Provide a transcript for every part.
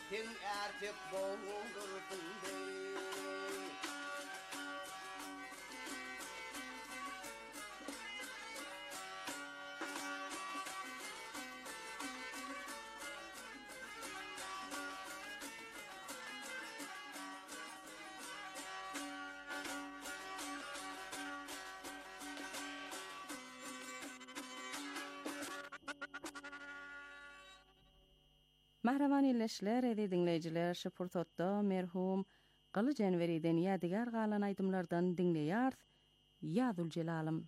Sen erkek boğulursun dey. Mahraman illeşler edi dinleyijiler şu purtotda merhum Gyly Jenweri'den ýadigar galan aýdymlardan dinleýär. Ýazul Jelalym.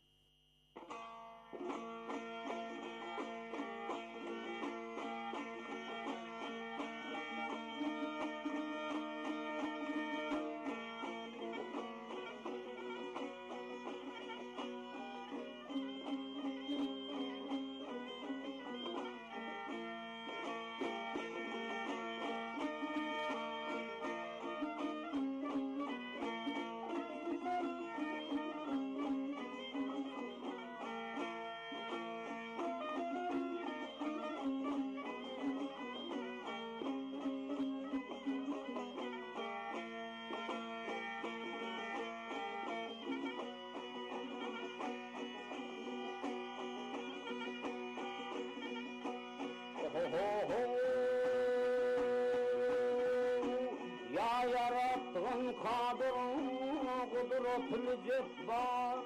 Ya yarattığın kadırın kudretli cebbar.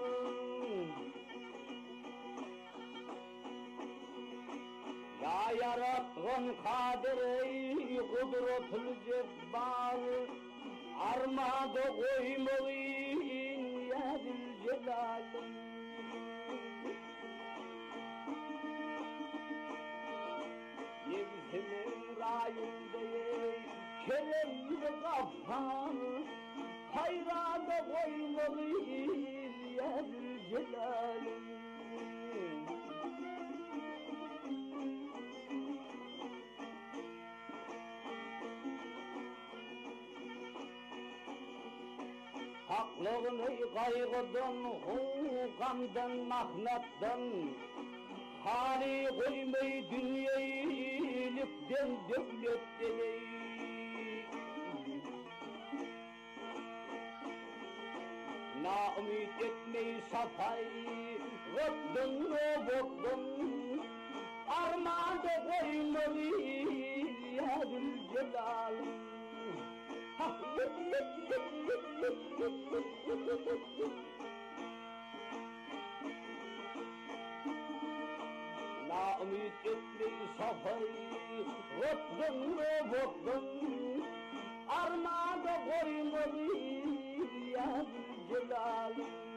Ya yarattığın kadırı kudretli cebbar. Armada koymalıyın ya Zülcelal'im. Yevsemin rayındayım keremli kafan, hayrada koymalıyız ya Zülcelal'im. Haklığını kaygıdan, hukamdan, mahnattan, hali koymayı dünyayı iyilikten, devletten ey. Na-umid etmeyi safayı, gıddın o boktun, armağanda koymalıyız ya Zülcelal'im. Na-umid etmeyi safayı, gıddın o boktun, armağanda koymalıyız ya Zülcelal'im.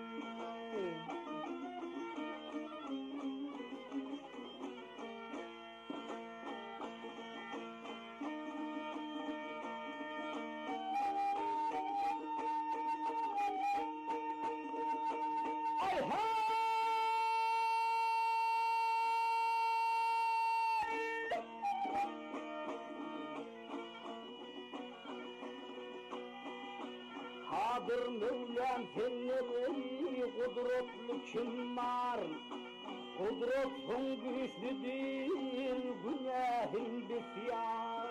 Kadir Mevlam seni kudretli kim var? Kudretin güçlüdür, günahın besyar.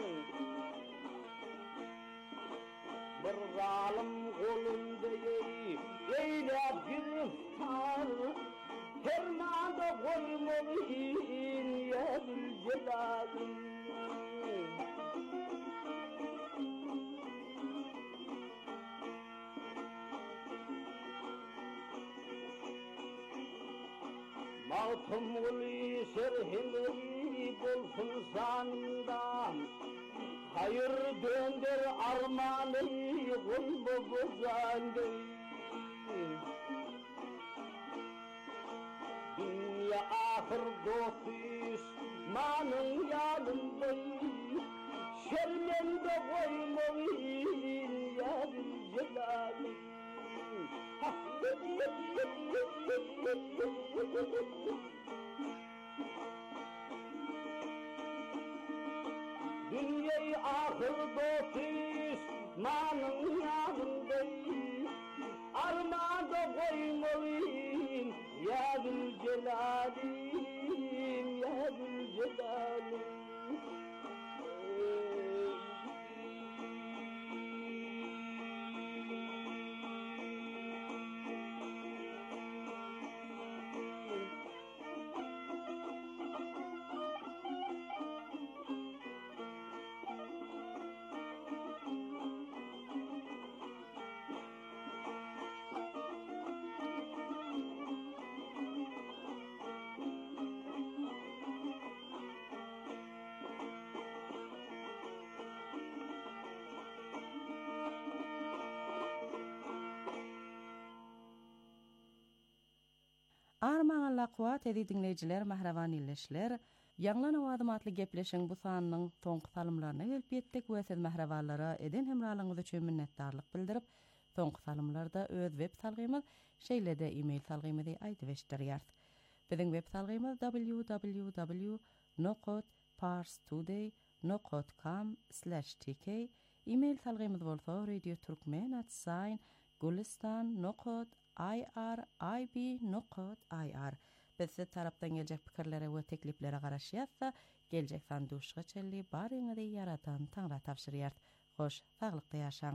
Bir zalim kolunda eyle giriftar, fermanda koymalıyın ya Zülcelal'im. Mağtumuli şerhili bulsun sandan, hayır döndür armanı koyma bozandı. Dünya ahir dostis manın yanında, şermende koymalıyın ya Zülcelal'im. Dünyayı ahir dostis manın yanında, armağanda koymalıyım ya Zülcelal'im, ya Zülcelal'im. Armaňa laqwat edi dinleyijiler, mahravan illeşler. Ýanglan awadymatly gepleşiň bu sanynyň soňky salymlaryna gelip ýetdik we siz mahrawanlara eden hemralygyňyz üçin minnetdarlyk bildirip, soňky salymlarda öz web salgymyz şeýlede e-mail salgymyzy aýdyp eşdirýär. Biziň web salgymyz www.parstoday.com/tk. E-mail salgymyz bolsa radioturkmen@gulistan.irib.ir. Bizde tarapdan geljek pikirlere we tekliplere garaşýarsa, geljek sanduşga çelli baryňyzy yaratan taňra tapşyrýar. Hoş, saglykda ýaşaň.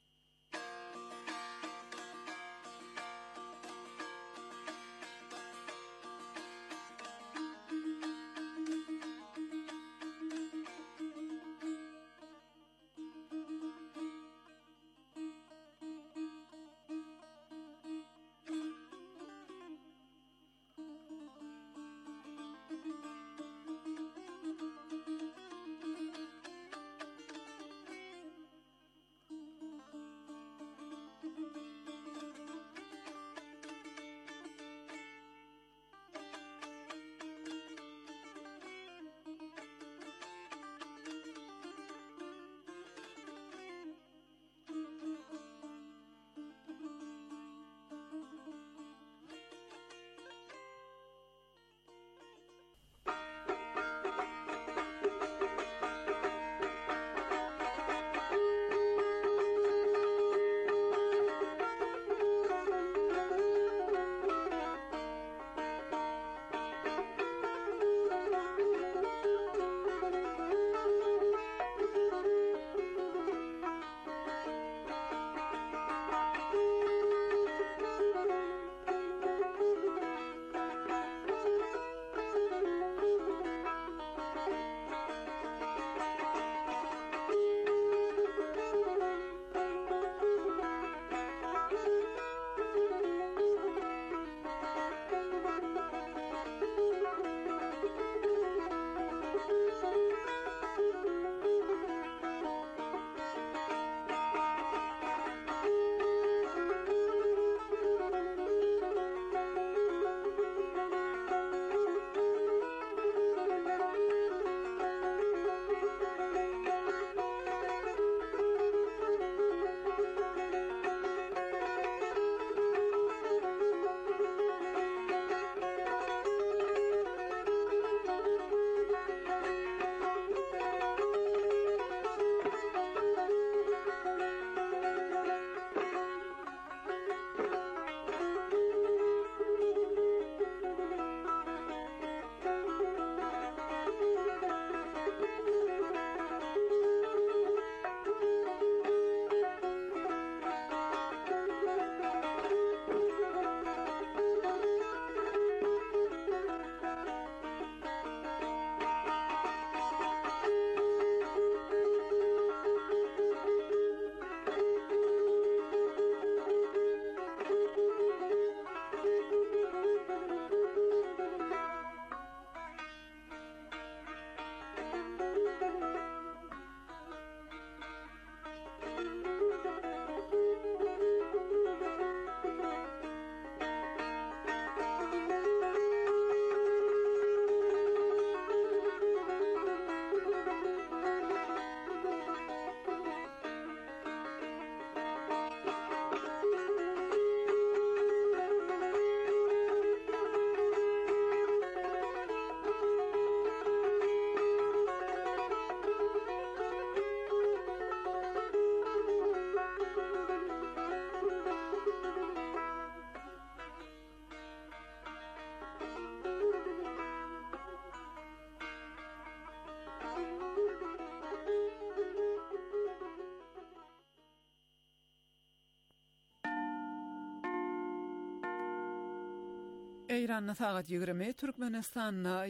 Eyranna sagat 20, Türkmenistanna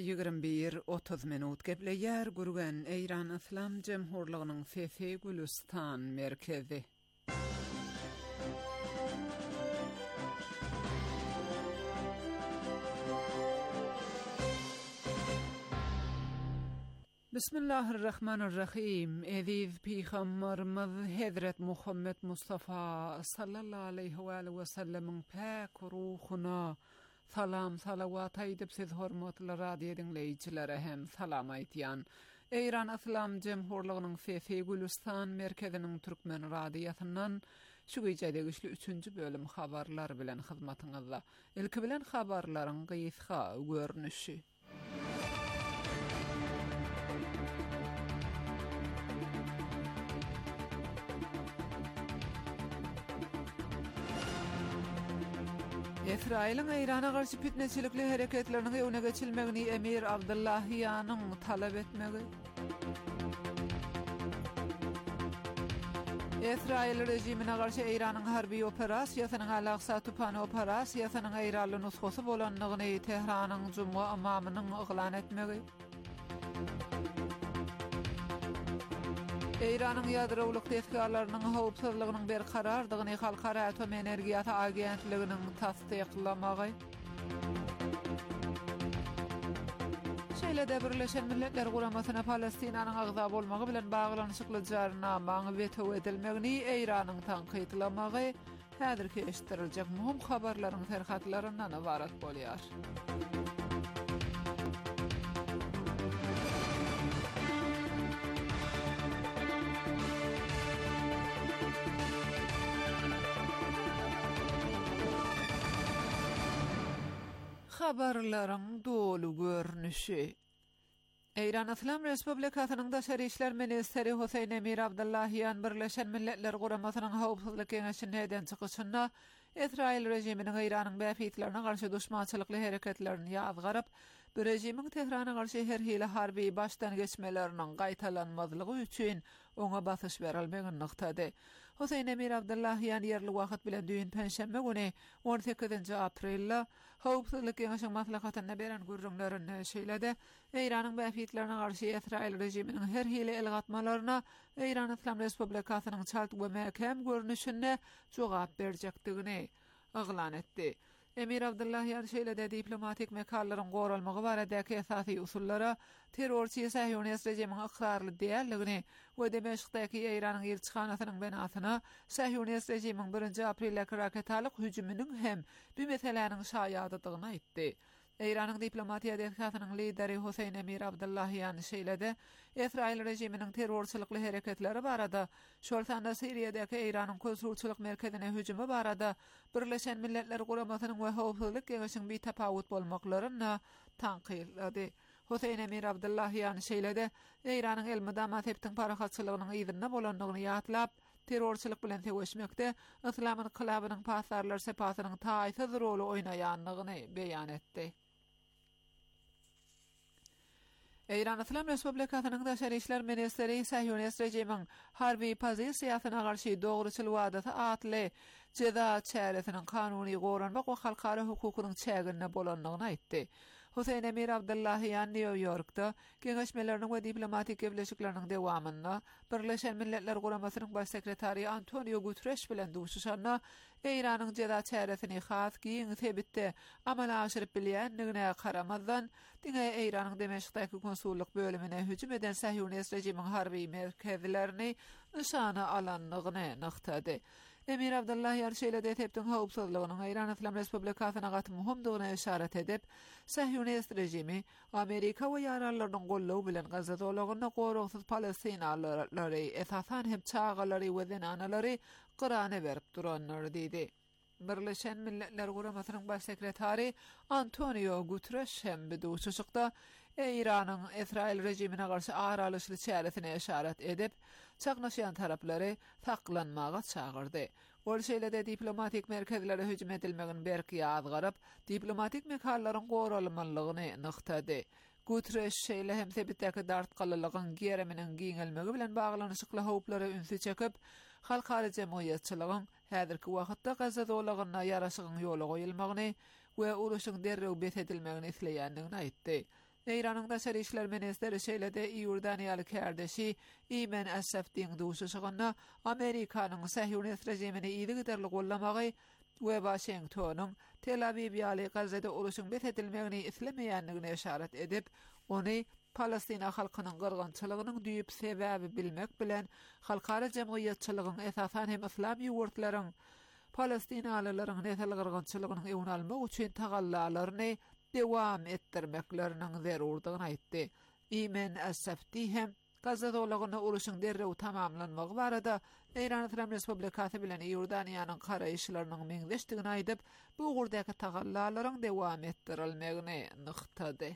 21:30 minut gepleýär gurgan Eyran Islam Jemhurlygynyň sesi Gülistan merkezi. Bismillahirrahmanirrahim. Aziz Peygamberimiz Hazret Muhammed Mustafa sallallahu aleyhi ve sellem'in pak ruhuna Salam salavat aýdyp siz hormatly radio dinleýijilere hem salam aýtýan. Eýran Islam Jemhurlygynyň Fefe Gülistan merkeziniň türkmen radiýasyndan şu gecede güçlü 3-nji bölüm habarlar bilen hyzmatyňyzda. Ilki bilen habarlaryň gysga görnüşi. İsrail'in İran'a karşı fitneçilikli hareketlerinin öne geçilmegini Emir Abdullahiyan'ın talep etmegi. İsrail rejimine karşı İran'ın harbi operasiýasynyň alaqsa tupan operasiýasynyň İranly nusxasy bolanlygyny Tehranyň Juma amamynyň ýylan etmegi. İran'ın ýadrowlyk teskarlarynyň howpsuzlygynyň berkarardygyny Halkara Atom Energiýasy Agentliginiň tasdiklamagy. Şeýle-de Birleşen Milletler Guramasyna Palestinanyň agza bolmagy bilen baglanyşykly jarnamaň weto edilmegini İran'yň tanqidlamagy häzirki eşitdiriljek muhim habarlaryň terhatlaryndan ibarat bolýar. Habarlaryň dolu görnüşi. Eýran Islam Respublikasynyň Daşary işler ministeri Husayn Emir Abdullahiyan Birleşen Milletler Guramasynyň howpsuzlyk keňeşine eden çykyşynda İsrail rejiminiň Eýranyň bäfitlerine garşy düşmançylykly hareketlerini ýazgaryp, bu rejimiň Tehrana garşy her hili harbi başdan geçmeleriniň gaýtalanmazlygy üçin oňa basyş berilmegini nykdady. Husayn Emir Abdullahiyan ýerli wagt bilen düýün penşembe güni 18-nji aprelde howpsuzlyk keňeşiň maslahatyna beren gürrüňlerini şeýledi. Eýranyň bäfitlerine garşy İsrail rejiminiň her hili elgatmalaryna Eýran Islam Respublikasynyň çalt we mäkem görnüşine jogap berjekdigini ýylan etdi. Emir Abdullahiyan şeýle-de diplomatik mekallaryň goralmagy baradaky esasy usullara terrorçy Sahyonist rejimiň iqrarly diýerligini we Demeşikdaky Eýranyň elçixanasynyň benasyna Sahyonist rejimiň 1 aprelki raketalyk hüjüminiň hem bu meseleniň şaýadydygyny aýtdy. Eýranyň diplomatiýa delegasynyň lideri Husayn Emir Abdullahiyan şeýle-de İsrail rejiminiň terrorçylykly hareketleri barada, şoltanda Siriýadaky Eýranyň konsulçylyk merkezine hüjümi barada Birleşen Milletler Guramasynyň we howpsuzlyk keňeşiň bir tapawut bolmaklaryny tanqidlady. Husayn Emir Abdullahiyan şeýle-de Eýranyň elmidama teptiň parahatçylygynyň ýygyna bolanlygyny ýatlap, terrorçylyk bilen tegeşmekde Islamyň kylabynyň pasarlar sepatynyň taýsy rolu oýnaýanlygyny beýan etdi. Eýran Islam Respublikasynyň Daşary işler ministeri Sahyonist rejimiň harbi pozisiýasyna garşy dogruçylyk wadaty atly ceza çäresiniň kanuny goranmak we halkara hukukynyň çägine bolanlygyny aýtdy. Husayn Emir Abdullahiyan New York'da keňeşmeleriniň we diplomatik gebleşikleriniň dewamynda Birleşen Milletler Guramasynyň baş sekretary Antonio Guterres bilen duşuşanna Eýranyň ceza çäresini has giň sebitde amala aşyryp bilýändigine karamazdan diňe Eýranyň Demeşikdaky konsullyk bölümine hüjüm eden Sahyonist rejimiň harbi merkezlerini nişana alanlygyny nykdady. Emir Abdullahiyan şeýle-de teptiň howpsuzlygynyň Eýran Islam Respublikasyna gaty muhimdigine işaret edip, Sahyonist rejimi Amerika we ýararlarynyň gollawy bilen Gaza dolagyna gorugsyz Palestinalylary esasan hem çağalary we zenanalary gyrany berip duranlar diýdi. Birleşen Milletler Guramasynyň baş sekretary Antonio Guterres hem bu duşuşykda Eýranyň İsrail rejimine garşy aralyşly çäresine işaret edip, çaqnaşýan taraplary saklanmaga çağırdy. Ol şeýle-de diplomatik merkezlere hüjüm edilmegini berki ýazgaryp, diplomatik mekallaryň goralmalygyny nykdady. Guterres şeýle hem sebitdäki dartgalylygyň gereminiň giňelmegi bilen baglanyşykly howplary ünsü çekip, halkara jemgyýetçiligiň häzirki wagtda Gaza dolagyna ýaraşygyň ýoly goýulmagyny we uruşyň derrew bet edilmegini isleýändigini aýtdy. Eýranyň Daşary işler ministeri şeýle-de Ýordaniýaly kardeşi Eymen Assafdyň duşuşygyna Amerikanyň Sahyonist rejimini ýygy giderli gollamagy we Washingtonyň Tel Aviv ýaly Gazada uruşyň bet edilmegini islemeýändigine işaret edip, ony Palestina halkynyň gyrgynçylygynyň düýüp sebäbi bilmek bilen halkara jemgyýetçiligiň esasan hem islam ýurtlaryň Palestinalıların netel gyrgynçylygynyň ýygyny almak üçin tagallalaryny dewam etdirmekleriniň zerurdygyny aýtdy. Imen As-Safti hem Gazza dolagyny uruşyň derrew tamamlanmagy barada Eýran Islam Respublikasy bilen Ýordaniýanyň garaýşlarynyň meňzeşdigini aýdyp, bu gurdaky tagallalaryň dewam etdirilmegini nyktady.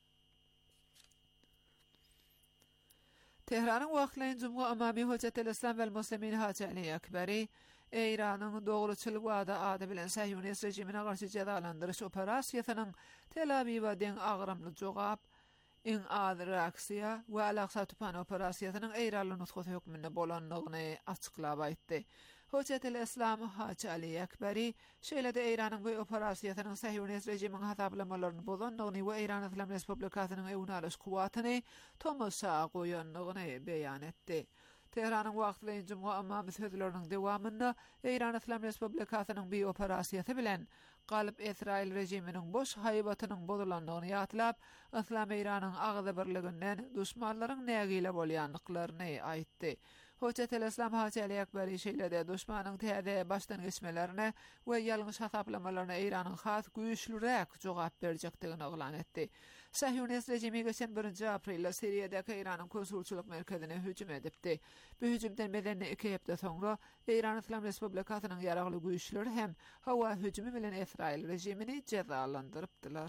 Tehranyň wagtlaryň Jumga Amami Hojatel Islam we Muslimin Haji Ali Akbari Eýranyň dogruçylyk wada ady bilen Sahyonist rejimine garşy jazalandyryş operasiýasynyň Tel Awiv'a deň agramly jogap, in adı reaksiya we Al-Aqsa tupan operasiýasynyň Eýranly nutqy hökmünde bolanlygyny açyklap aýtdy. Hojatel Islam Haji Ali Akbari şeýlede Eýranyň bu operasiýasynyň Sahyonist rejimiň hasaplamalarını bozanlygyny we Eýran Islam Respublikasynyň ýygyny alyş kuwatyny tomoşa goýanlygyny beýan etdi. Tehranyň wagtlaryň Jumga Amami sözleriniň dewamynda Eýran Islam Respublikasynyň bu operasiýasy bilen galyp Israil rejiminiň boş haýbatynyň bozulanlygyny ýatlap, Islam Eýranyň agzy birliginden duşmanlaryň nägile bolýanlyklaryny aýtdy. Hojatel Islam Haji Ali Akbari şeýlede duşmanyň täze başdan geçmelerine we ýalňyş hasaplamalarına Eýranyň has güýçlürek jogap berjekdigini oglan etdi. Sahyonist rejimi geçen 1 aprelde Siriýadaky Eýranyň konsulçylyk merkezine hüjüm edipdi. Bu hüjümden beden 2 hepde soňra Eýran Islam Respublikasynyň ýaragly güýçleri hem hawa hüjümi bilen Israil rejimini cezalandyrypdylar.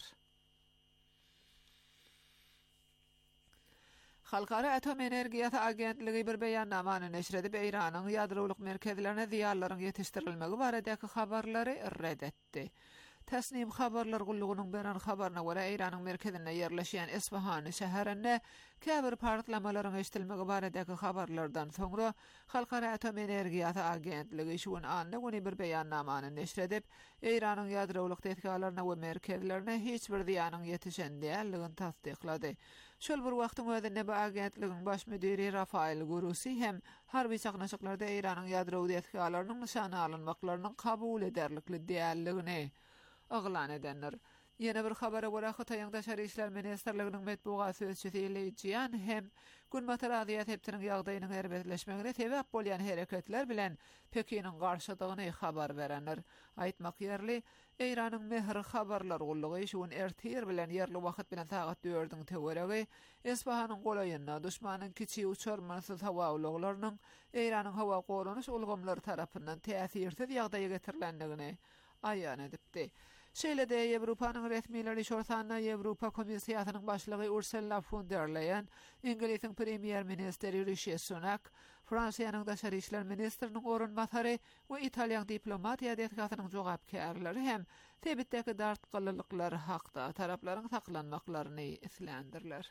Halkara Atom Energiýasy Agentligi bir beýannamany neşr edip Eýranyň ýadrowlyk merkezlerine ziýarlaryň ýetişdirilmegi baradaky habarlary reddetdi. Tasnim habarlar gullugynyň beran habaryna görä Eýranyň merkezinde ýerleşýän Isfahan şäherinde käbir partlamalaryň eşdilmegi baradaky habarlardan soňra Halkara Atom Energiýasy Agentligi şuň anlygyny bir beýannamany neşr edip Eýranyň ýadrowlyk tetkalaryna we merkezlerine hiç bir ziýanyň ýetişen däldigini tasdiklady. Şol bir wagtyň özünde bu agentligiň baş müdiri Rafael Gurusi hem harby çaqnaşyklarda Eýranyň ýadrowy tetkalarynyň nişana alynmaklaryny kabul ederlikli däldigini oglan edenler. Ýene bir habara görä Hytaýyň daşary işler ministrliginiň medbugat sözçüsi Lejian hem gün mataraziýat hepsiniň ýagdaýynyň erbetleşmegine sebäp bolýan hereketler bilen Pekiniň garşydygyny habar berenler. Aýtmak ýerli, Eýranyň mehr habarlar gullugy şuň ertir bilen ýerli wagt bilen saat 4-iň töweregi Isfahanyň golaýyna duşmanyň kiçi uçurmansy hawa uluglarynyň Eýranyň hawa goranyş ulgamlary tarapyndan täsirsiz ýagdaýa getirilendigini aýan edipdi. Şeýlede Ýewropanyň resmileri şortanyna Ýewropa Komissiýasynyň başlygy Ursula von der Leyen, Inglisiň premier ministeri Rishi Sunak, Fransiýanyň daşary işler ministriniň orunbasary we Italiýan diplomatiýa detgatynyň jogapkärleri hem tebitdäki dartgyllyklary hakda taraplaryň saklanmaklaryny islendirler.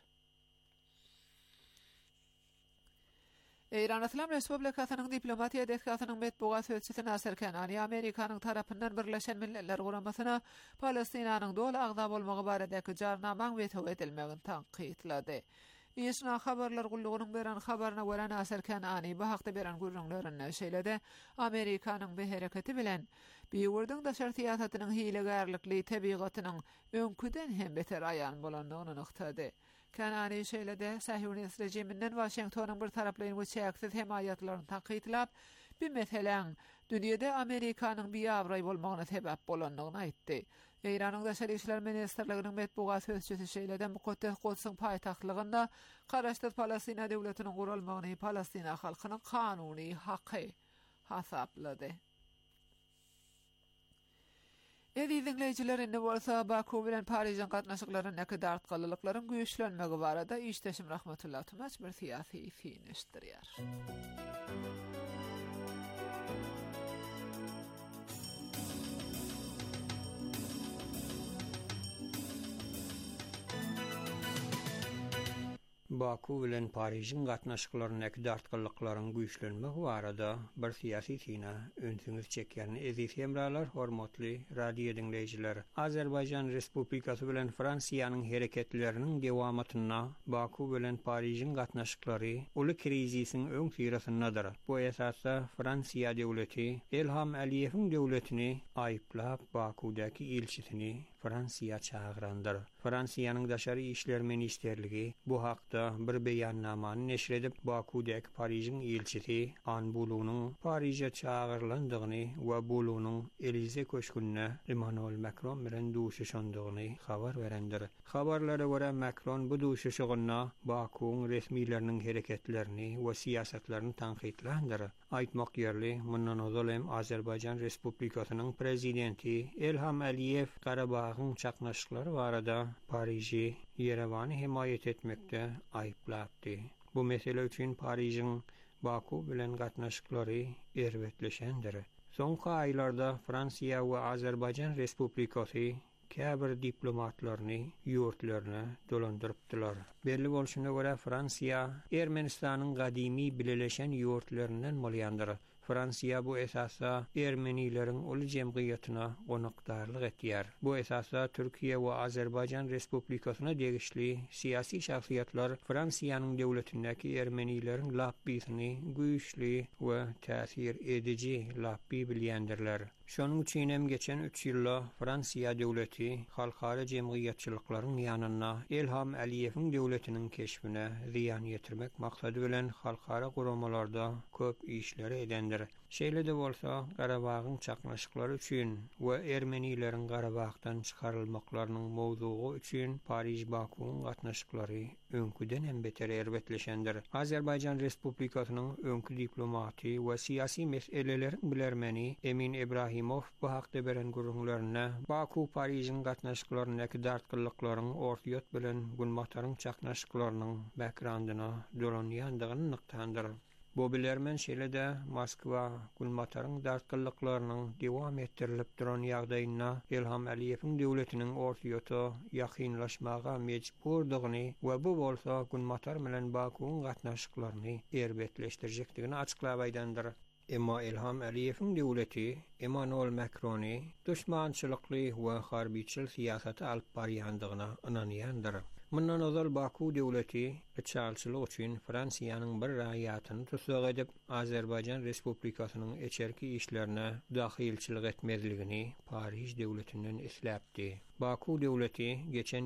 Eýran Islam Respublikasynyň diplomatiýa detgatynyň medbugat sözçüsi Nasir Kenani Amerikanyň tarapyndan Birleşen Milletler Guramasyna Palestinanyň doly agza bolmagy baradaky jarnamaň weto edilmegini tanqidlady. Ýeşna habarlar gullugynyň beran habaryna görä Nasir Kenani bu hakda beran gurrunlaryny şeýlede Amerikanyň bu hereketi bilen biýurdyň daşary siýasatynyň hilegärlikli tabigatynyň öňküden hem beter aýan bolanlygyny nyktady. Kenani şeýlede Sahyonist rejiminden Washingtonyň bir taraplyň we çäksiz hemaýatlaryny tanqidlap, bu meseleň dünýede Amerikanyň biýawry bolmagyna sebäp bolanlygyny aýtdy. Eýranyň daşary işler ministrliginiň medbugat sözçüsi şeýlede Mukaddes Quds'yň paýtagtlygynda garaşdyr Palestina döwletiniň gurulmagyny Palestina halkynyň kanuny haky hasaplady. Dinleyijiler, indi bolsa Baku bilen Paryjyň gatnaşyklaryň näki dartgyllyklaryň güýçlenmegi barada işdeşim Rahmetullah Tumaç bir siýasy fiňişdirýär. Baku bilen Paryjyň gatnaşyklaryň näki dartgyllyklaryň güýçlenmegi barada bir siýasy fiňa öňsüňiz çekýän eziz hemralar, hormatly radio dinleyijiler. Azerbaýjan Respublikasy bilen Fransiýanyň hereketleriniň dewamatyna Baku bilen Paryjyň gatnaşyklary uly krizisiň öň sirasyndadyr. Bu esasda Fransiýa döwleti Ilham Aliýewiň döwletini aýyplap Bakudaky elçisini Fransiýa çağırandyr. Fransiýanyň daşary işler ministerligi bu hakda barada bir beýannamany neşr edip Bakudäki Paryjyň elçisi Anbulunyň Paryja çağırlandygyny we bulunyň Elize köşkünde Emmanuel Macron bilen duşuşandygyny habar berendir. Habarlara görä Macron bu duşuşygyna Bakuň resmileriniň hereketlerini we siýasatlaryny tanqidlandyr. Aýtmak ýerli, mundan ozalem Azerbaýjan Respublikasynyň prezidenti Elham Aliýew Garabagyň çaknaşyklary barada Paryjy, Yerewany himayet etmekde aýplapdy. Bu mesele üçin Paryjyň Baku bilen gatnaşyklary erwetleşendir. Soňky aýlarda Fransiýa we Azerbaýjan Respublikasy käbir diplomatlaryny ýurtlaryna dolandyrypdylar. Belli bolşuna görä Fransiýa Ermenistanyň gadymy bileleşen ýurtlarynyň bolýandyr. Fransiýa bu esasa Ermenileriň uly jemgyýatyna gonakdarlyk etýär. Bu esasa Türkiýe we Azerbaýjan Respublikasyna degişli siýasy şahsiýetler Fransiýanyň döwletindäki Ermenileriň lapbysyny güýçli we täsir edici lapby bilýändirler. Şonuň üçin hem geçen 3 ýylda Fransiýa döwleti halkara jemgyýatçylyklaryň ýanyna Elham Aliýewiň döwletiniň keşfine ziýan ýetirmek maksady bilen halkara guramalarda köp işleri edendir. Şeýle de bolsa, Garabagyň çaknaşyklary üçin we Ermenileriň Garabagdan çykarylmaklarynyň mowzugy üçin Paryj Bakuň gatnaşyklary öňküden hem beter erwetleşendir. Azerbaýjan Respublikasynyň öňkü diplomaty we siýasy meseleleriň bilermeni Emin Ibrahimow bu hakda beren gurulmalarına Baku Paryjyň gatnaşyklarynyň dartgyllyklaryň ortaýat bilen gulmataryň çaknaşyklarynyň backgroundyna dolanýandygyny nykdandyr. Bu bilermen şeýle-de Moskwa gulmataryň dartgyllyklarynyň dewam etdirilip duran ýagdaýyna Elham Aliýewiň döwletiniň ortaýata ýakynlaşmaga mejburdygyny we bu bolsa gulmatar bilen Bakuň gatnaşyklaryny erwetleşdirjekdigini açyklap aýdandyr. Emma Elham Aliýewiň döwleti Emmanuel Macrony düşmançylykly we harbiçil siýasaty alyp barýandygyna inanýandyr. Mundan ozal Baku döwleti içalçylyk üçin Fransiýanyň bir raýatyny tutsak edip Azerbaýjan Respublikasynyň eçerki işlerine dahilçilik etmezligini Paryj döwletinden isläpdi. Baku döwleti geçen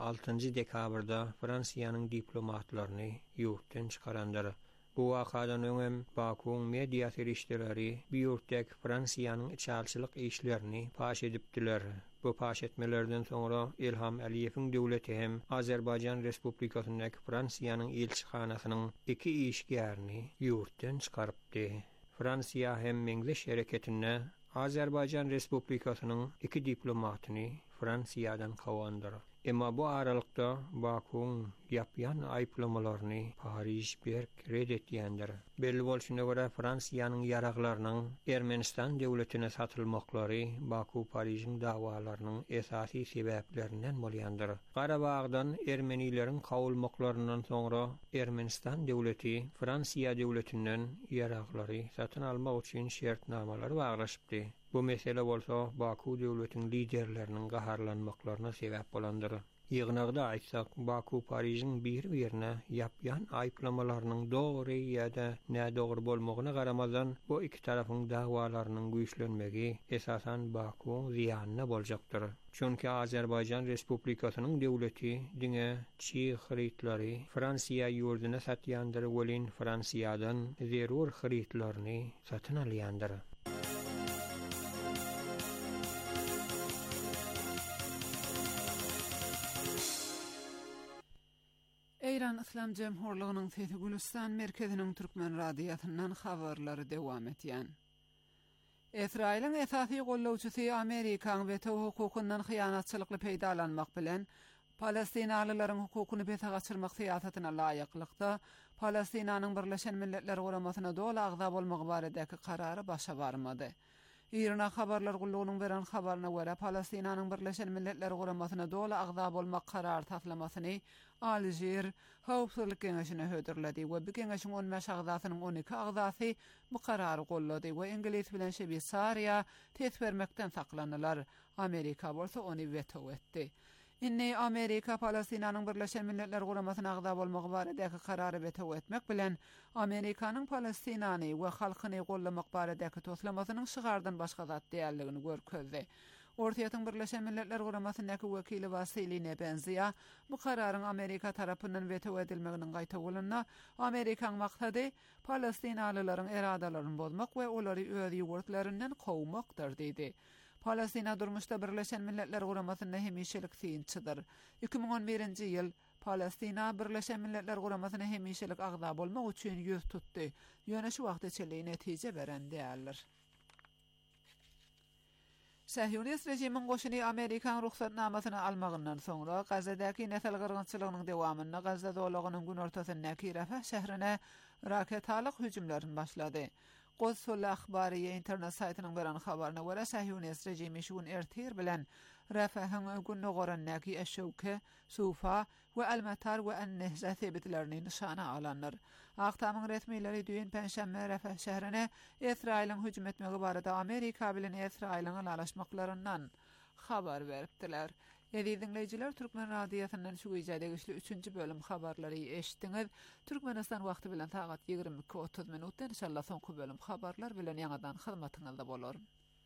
26 dekabrda Fransiýanyň diplomatlaryny ýurtdan çykarandyr. Bu wakadan öňem Bakuň media serişleri bu ýurtdäki Fransiýanyň içalçylyk işlerini paş edipdiler. Bu paş etmelerden sonra Elham Aliýewiň döwleti hem Azerbaýjan Respublikasyndaky Fransiýanyň elçixanasynyň 2 işgärini ýurtdan çykarypdy. Fransiýa hem meňzeş hereketine Azerbaýjan Respublikasynyň 2 diplomatyny Fransiýadan kawandyr. Emma bu aralykda Bakuň ýapýan aýplamalaryny Paryj berk redetýändir. Belli bolşuna görä Fransiýanyň ýaraklarynyň Ermenistan döwletine satylmaklary Baku Paryjyň dawalarynyň esasy sebeplerinden bolýandyr. Garabagdan Ermenileriň kawulmaklarynyň soňra Ermenistan döwleti Fransiýa döwletinden ýaraklary satyn almak üçin şertnamalar baglaşypdy. Bu mesele bolsa Baku döwletiniň liderleriniň gaharlanmaklaryna sebäp bolandyr. Ýygnagda aýtsak, Baku Paryjyň bir-birine ýapýan aýplamalarynyň dogry ýa-da nädogry bolmagyna garamazdan bu iki tarapyň dawalarynyň güýçlenmegi esasan Bakuň ziýanyna boljakdyr. Çünki Azerbaýjan Respublikasynyň döwleti diňe çi hyrytlary Fransiýa ýurduna satýandyr, welin Fransiýadan zerur hyrytlaryny satyn alýandyr. İran İslam Cemhurluğu'nun Fethi Gülistan merkezinin Türkmen radiyatından haberleri devam etyen. İsrail'in esasi gollawçysy Amerikaň veto hukukundan hyýanatçylykly peýdalanmak bilen Palestinalylaryň hukukuny beta gaçyrmak siýasatyna laýyklykda Palestinanyň Birleşen Milletler Guramasyna dola agza bolmagy baradäki karary başa barmady. İran habarlar gullugynyň beren habaryna görä Palestinanyň Birleşen Milletler Guramasyna dola agza bolmak karary taslamasyny Aljer Howpsuzlyk Geňeşine hödürledi we bu geňeşiň 15 agzasynyň 12 agzasy bu karary gollady we Ingilis bilen Şweýçariýa tet bermekden saklanylar. Amerika bolsa ony veto etdi. Inni Amerika Palestinanyň Birleşen Milletler Guramasyna agza bolmagy baradäki karary veto etmek bilen Amerikanyň Palestinany we halkyny gollamak baradäki toslamasynyň şygardan başga zat däldigini görkezdi. Ortaýatyň Birleşen Milletler Guramasynyňky wekili Vasilyne benziýa, bu kararyň Amerika tarapyndan veto edilmeginiň gaýta bolanna Amerikaň maksady Palestinalylaryň eradalaryny bozmak we olary öz ýurtlarinden gowmakdyr diýdi. Palestina durmuşda Birleşen Milletler Guramasyna hemişelik synçydyr. 2011-nji ýyl Palestina Birleşen Milletler Guramasyna hemişelik agza bolmak üçin ýüz tutdy. Ýöne şu wagtda çeli netije beren däldir. Sahyonist rejimiň goşuny Amerikaň ruhsatnamasyny almagyndan soňra Gazadäki nesel gyrgynçylygynyň dowamyna Gazda dowlagynyň gün ortasyndaky Rafah şäherine raketalyk hüjümlerini başlady. Qossul Ahbariye internet saytynyň beren habaryna görä Sahyonist rejimi şuň ertir bilen Rafahyň gün nogorandaky Eşşowke, Sufa we Al-Matar we An-Nehza sebitlerini nişana alanlar. Aqtamyň resmiýetleri düýün Penşembe Rafah şäherine Israýlyň hüjüm etmegi barada Amerika bilen Israýlyň alaşmaklaryndan habar beripdiler. Ýa-da dinleýijiler Türkmen radiosynyň şu güýjede güçlü 3-nji bölüm habarlary eşitdiňiz. Türkmenistan wagty bilen saat 22:30 minutda inşallah soňky bölüm habarlar bilen ýa-dan hyzmatyňyzda bolar.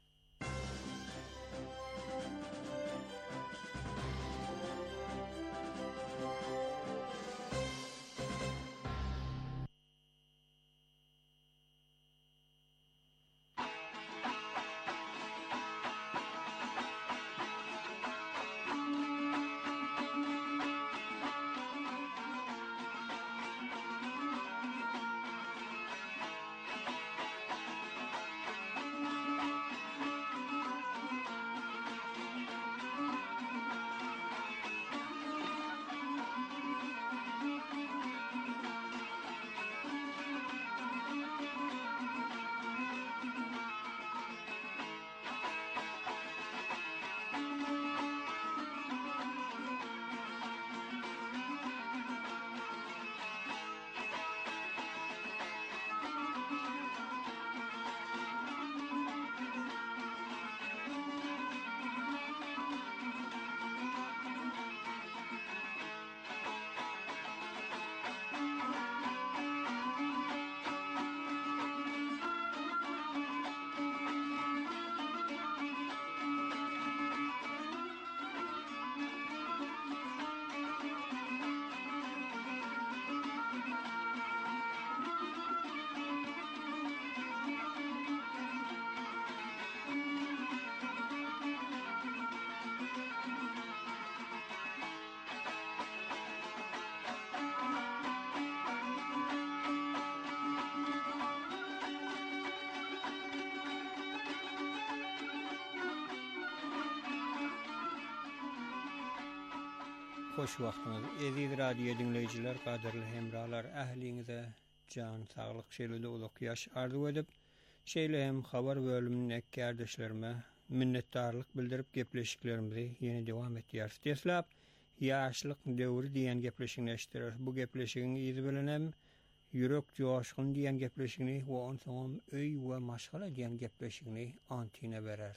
Hoş wagtyňyz, eziz radio dinleýijiler, gaderli hemralar, ähliňize jan saglyk şeýlede uluk ýaş arzu edip, şeýle hem habar bölüminiň ekärdeşlerime minnetdarlyk bildirip gepleşiklerimizi ýene dowam etýär. Teslap ýaşlyk döwri diýen gepleşigini bu gepleşigiň ýüzi bilen hem ýürek joşgyn diýen gepleşigini we onsoň öý we maşgala diýen gepleşigini antina berer.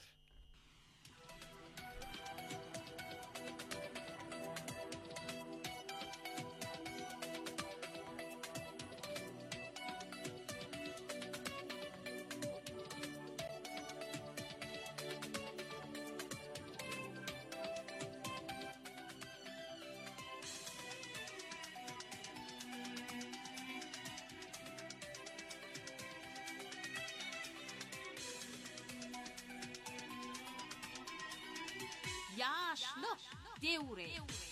Yaşlyk döwri.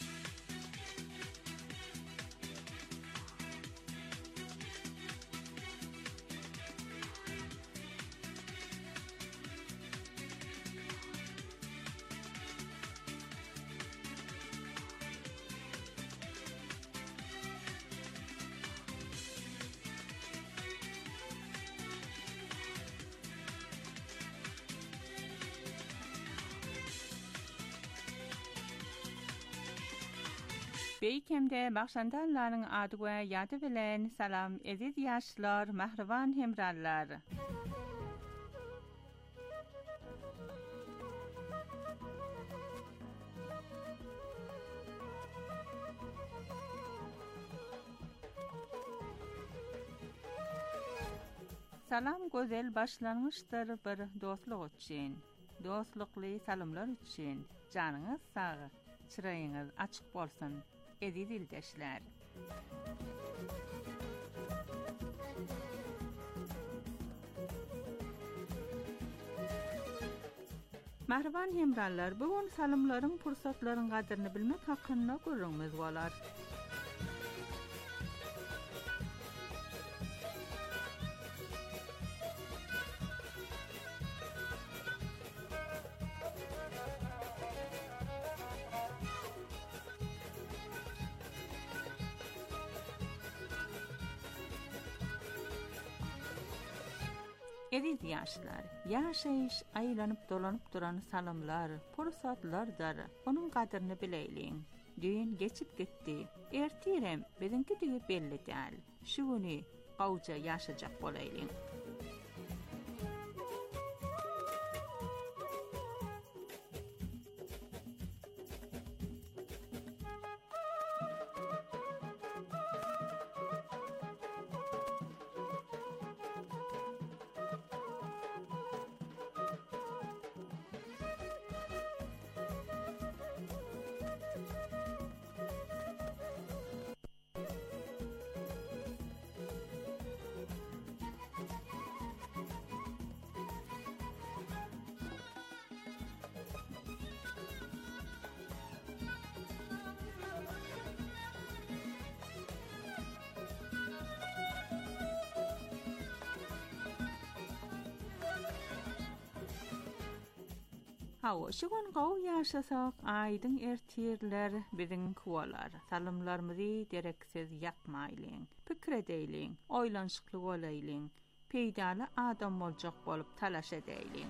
Beýkemde bagşandallaryň ady we ýady bilen salam eziz ýaşlar, mahrawan hemrallar. Salam gözel başlanmışdyr bir dostluk üçin. dostlukly salamlar üçün canınız sağ, çırayınız açık bolsun. Edi dildeşler. Mahravan hemrallar, bugun salamların pursatların qadrini bilmek hakkında gurrumuz bolar. Ediz yaşlar, yaşayış aylanıp dolanıp duran salamlar, pursatlardır. Onun qadrini bileyliň. Düýün geçip gitdi. Ertirem bizinki düýü belli däl. Şu güni gawja yaşajak bolayliň. Hawa şugun gaw yaşasak aýdyň ertirler biziň kuwalar. Salamlarymyzy dereksiz ýakmaýlyň. Pikir edýliň, oýlanşykly bolaylyň. Peýdaly adam boljak bolup talaş edýliň.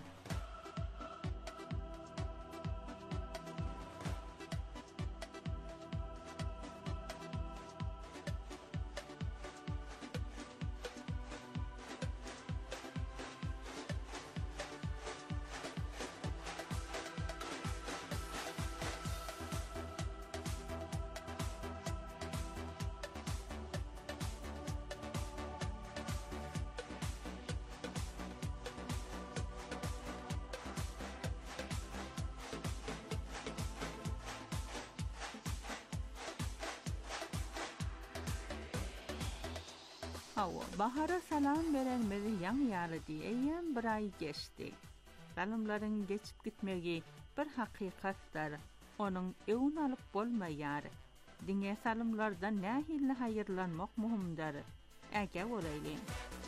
Hawa bahara salam berenmeli ýaňy ýaly diýen bir ay geçdi. Salamlaryň geçip gitmegi bir hakykatdyr. Onuň ewün alyp bolmaýar. Diňe salamlardan nähili haýyrlanmak muhimdir. Äge bolaylyň.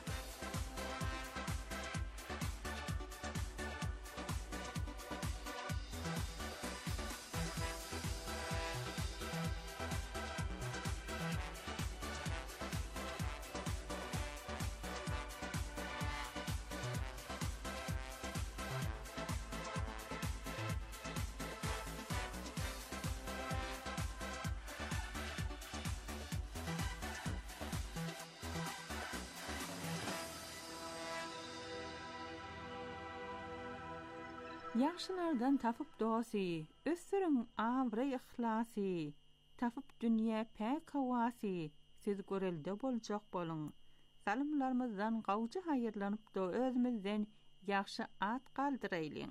Yaxşılardan tapıp dosi, össürün avra ihlasy, tapıp dünýä päk hawasy, siz görelde boljak bolun. Salamlarymyzdan gawjy haýyrlanyp da özümizden yaxşı at galdyraýlyň.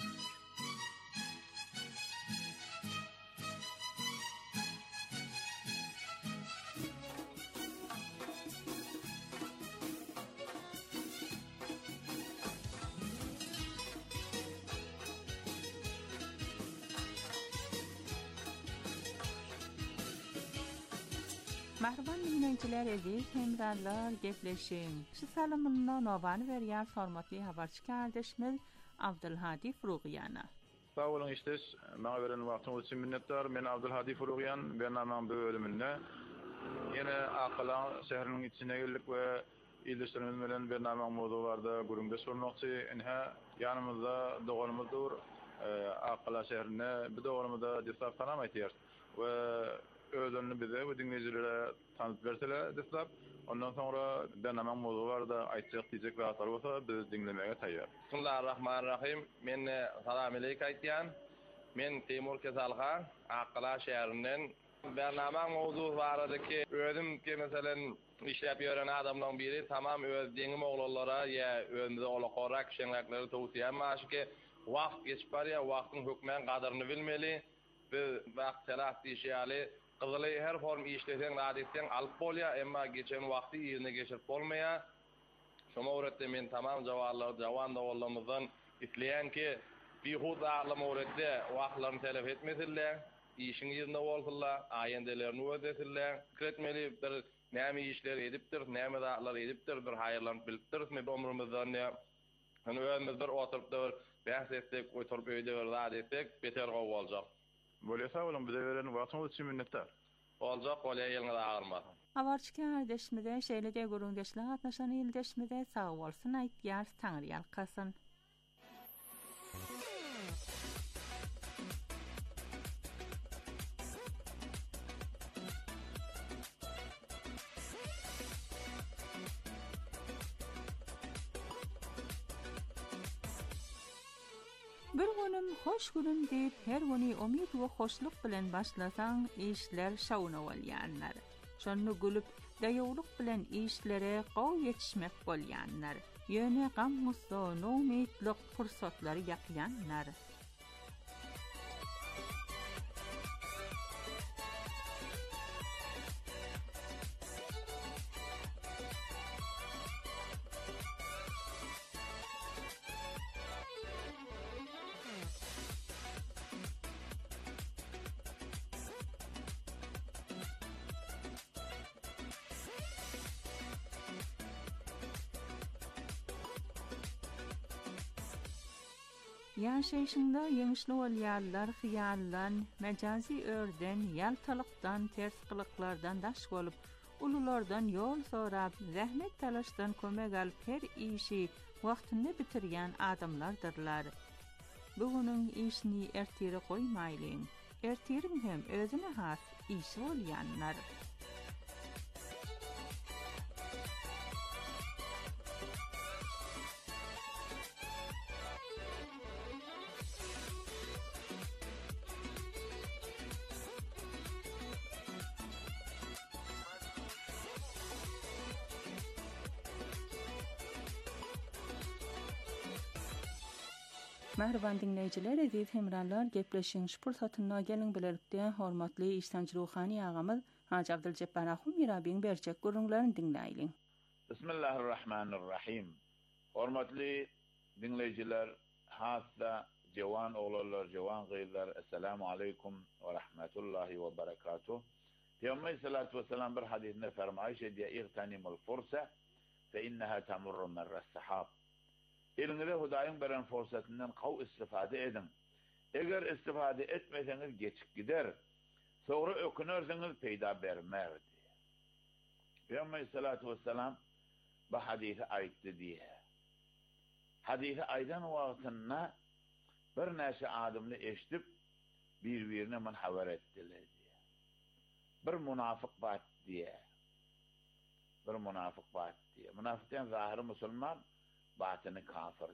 Mahravan dinleyijiler, aziz hemrallar, gepleşiň. Şu salamyna nowany berýär hormatly habarçy kardeşimiz Abdulhadi Furugýana. Sağ olun iştes. Maňa beren wagtyňyz üçin minnetdar. Men Abdulhadi Furugýan, bernamanyň bu bölüminde ýene Aqala şäheriniň içine geldik we ilişkilerimiz bilen bernamanyň mowzularynda gurumda sormakçy. Enha ýanymyzda doganymyzdyr. Aqala şäherine bir doganymyzda dislap tanam aýtýar. We özlerini bize ve dinleyicilere tanıt verseler deslap, ondan sonra denamam mowzularda aýtjak diýjek we atar bolsa biz dinlemege taýýar. Bismillahirrahmanirrahim. Men salam aleykum aýtýan. Men Temur Kesalhan, Aqala şäherinden bernamam mowzu barady ki, özüm meselen işläp ýören adamlaryň biri tamam öz deňim oglanlara ýa özüňde olaqarak şeňlekleri towsiýem maşy ki, Wagt geçip barya, wagtyň hökmen gadaryny bilmeli. Biz wagt telat diýýäli, gyzyly her form işlesen, adetden alyp bolýar, emma geçen wagty ýerine geçirip bolmaýar. Şoma öwretde men tamam jawan dowallamyzdan isleýän ki, bihud aglym öwretde wagtlaryny telef etmesinler, işiň ýerinde bolsunlar, aýendelerini ödesinler, kretmeli bir näme işler edipdir, näme daglar edipdir, bir haýyrlanyp bilipdir, me ömrümizden ne hani özümüz bir oturup bahs etdik, oturup öýde zat etdik, beter gowy boljak. Bolýasa bolan bize beren wagtyňyz üçin minnetdar. Boljak, bolýa ýylyňyz agyrmaz. Avarçky kardeşmide şeýle de gurundeşler gatnaşan ýyldeşmide sag bolsun aýtýar taňry ýalkasyn. Bir günüm hoş günüm diýip her güni umyt we hoşluk bilen başlasaň işler şawna bolýanlar. Şonu gülüp daýawlyk bilen işlere gaw ýetişmek bolýanlar. Ýöne gam musson umytlyk fursatlary ýakýanlar. Ýaşaýyşynda ýeňişli bolýarlar hyýallan, mejazi örden, ýaltalykdan, tersqilyklardan daş bolup, ululardan ýol sorap, zähmet talaşdan kömek alyp her işi wagtyny bitirýän adamlardyrlar. Bugüniň işini ertire goýmaýlyň. Ertirim hem özüne has işi bolýanlar. Merhaban dinleyijiler, aziz hemranlar, gepleşiň pursatyna geliň bilelikde hormatly İhsan Ruhani agamy Haji Abdülcebbar Ahun Mirabiň berjek gurrunlaryny dinläýin. Bismillahirrahmanirrahim. Hormatly dinleyijiler, hassa jawan oglarlar, jawan gyzlar, assalamu aleykum we rahmetullahi we berekatuh. Peygamber sallallahu aleyhi ve sellem bir hadisinde fermaýş edýär: "İgtanimul fursa fe innaha tamurru marras sahab." Elinize Hudaýyň beren forsatynyň gaw istifade edin. Eger istifade etmeseňiz geçip gider. Sonra ökünersiňiz peýda bermez. Peygamber sallallahu aleyhi ve sellem bu hadisi aýtdy diýär. Hadisi aýdan wagtynda bir näçe adamly eşdip bir-birine munhawer etdiler diýär. Bir munafyk bat diýär. Bir munafyk bat diýär. Munafykdan zahiry musulman, batyny kafir.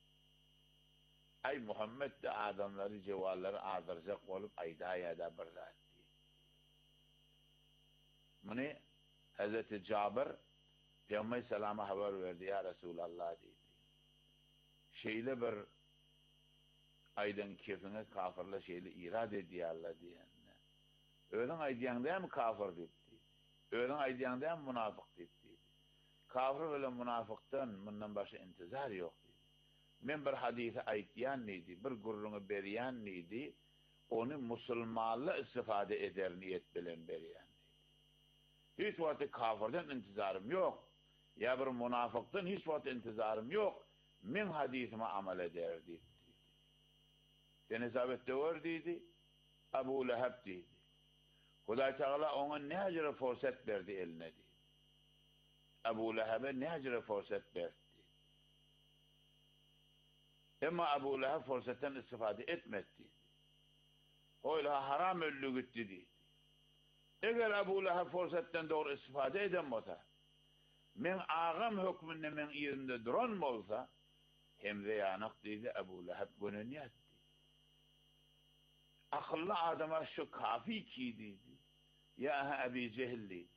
Ay Muhammed de adamları cevallary azarjak bolup aýdaýa-da bir zat. Muni Hazreti Cabir Peygamber salama haber verdi, ya Resulallah dedi. Şeýle bir aýdan kefine kafirle şeýle irad edýärler diýende. Öňüň aýdýanda mı kafir diýdi. Öňüň aýdýanda mı munafyk diýdi. Kafir bilen munafykdan mundan başga intizar ýok. Men bir hadise aýtýan neydi, bir gurruny berýän neydi, onu musulmanly istifade eder niyet bilen berýän. Hiç wagt kafirden intizarym ýok. Ya bir munafykdan hiç wagt intizarym ýok. Men hadisime amel ederdi. Denizabet döwer diýdi, Abu Lahab diýdi. Hudaý Taala oňa näjere fursat berdi eline diýdi. Abu Lahab'a näjere fursat berdi. Emma Abu Lahab fursatdan istifade etmedi. Oyla haram öllügüt dedi. Eger Abu Lahab fursatdan doğru istifade eden bolsa, men agam hükmünde men ýerinde duran bolsa, hemde ýanyk dedi Abu Lahab gününi ýatdy. Akıllı adama şu kafi ki dedi. Ya Abi Cehl dedi.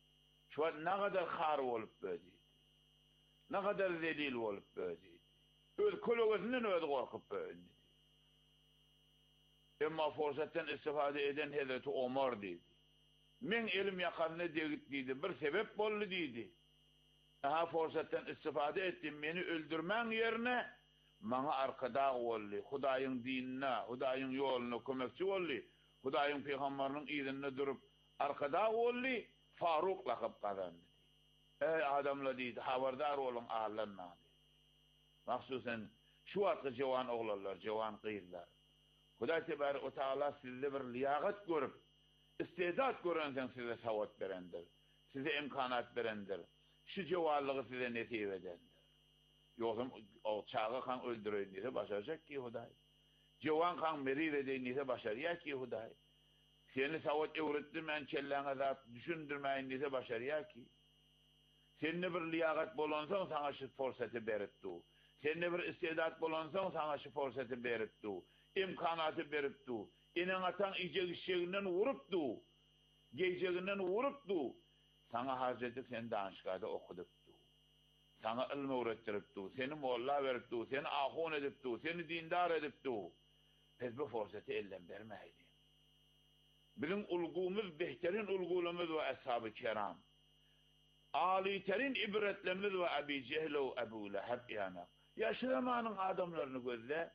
Şu ne kadar khar olup böyle. Ne kadar zelil olup böyle. Öz kologasinden öde korkup öldü. Emma forsatdan istifade eden Hazreti Ömer dedi. Men elim yakanına degit dedi. Bir sebep bollu dedi. Aha forsatdan istifade ettim. Beni öldürmen yerine bana arkada oldu. Hudaýyň dinine, Hudaýyň yoluna kömekçi oldu. Hudaýyň peygamberiniň izininde durup arkada oldu. Faruk lakap kazandı. Ey adamla dedi. Habardar olun ağlarına. Mahsusen şu wagtda jawan oglanlar, jawan gyýylar. Hudaý tebarek we taala sizde bir liyagat görüp, istedat görensen size sawat berendir. Size imkanat berendir. Şu jawanlygy size nesip edendir. Ýogam o çağı kan öldüreýändir, başaracak ki Hudaý. Jawan kan merir edendir, başarýar ki Hudaý. Seni sawat öwretdirmän kelläňe zat düşündirmäýändir, başarýar ki. Seni bir liyagat bolansaň saňa şu forsaty beripdi. Seni bir istedat bolansaň saňa şu forsaty beripdi. İmkanatı beripdi. Inen atan ijegişeginden urupdy. Gejeginden urupdy. Sana hajety sen danışgada okudypdy. Sana ilm öwretdiripdi. Seni molla beripdi. Seni ahun edipdi. Seni dindar edipdi. Biz bu forsaty elden bermäýdi. Bizim ulgumuz behterin ulgulumuz we ashab-ı kiram. Aliterin ibretlerimiz ve Abi Cehl ve Ebu Leheb yana. Yaşamanyň adamlaryny gözle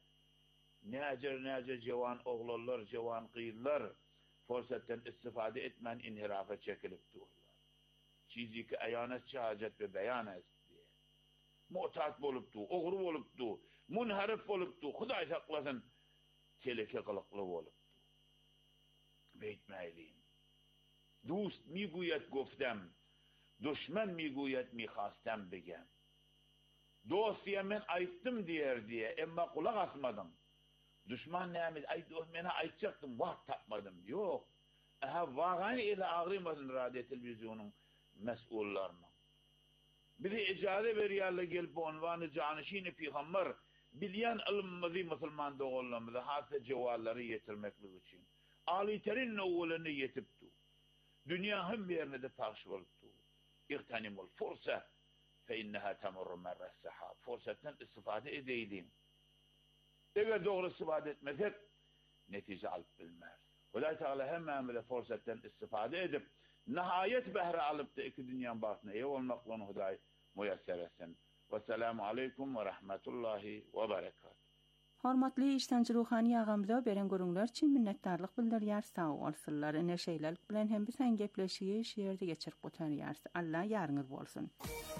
näce jawan oglanlar, jawan gyýylar forsatdan istifade etmän inhirafa çekilip durlar. Çiziki aýanatçy hajat we beýan etdi. Mutat bolupdy, ogry bolupdy, munharif bolupdy. Hudaý saklasyn, teleke kılykly bolupdy. Beýtmäýlim. Dost mi goýat gofdam. Düşman mi goýat mi hastam begem. Dostyya men aýtdym diye, emma kulak asmadyň. Düşman näme aýtdy, meni aýtjaktym, wagt tapmadym. Ýok. Aha wagany ile agrymasyn radio telewizionyň mes'ullaryna. Bize icade berýärler gelip onwany janyshyny peýgamber bilýän ilmimizi musulman dogallamyzy hasa jawallary ýetirmeklik üçin. Aliterin nowulyny ýetipdi. Dünýä hem ýerinde taş bolupdy. İhtanimul fursa fe inneha tamurru merra sahab. Fursatdan istifade edeydim. Eger doğru istifade etmesek netije alıp bilmez. Hudaý Taala hemme fursatdan istifade edip nihayet behre alıp da iki dünýäň bagyna ew bolmaklygyny Hudaý muyassar etsin. Vesselamu aleykum ve rahmetullahi ve berekatuh. Hormatly iştençi ruhani ýagamyza beren görüňler üçin minnetdarlyk bildirýär. Sag bolsunlar. Neşeýlelik bilen hem bizen gepleşigi şeýerde geçirip gotarýar. Allah ýarňyz bolsun.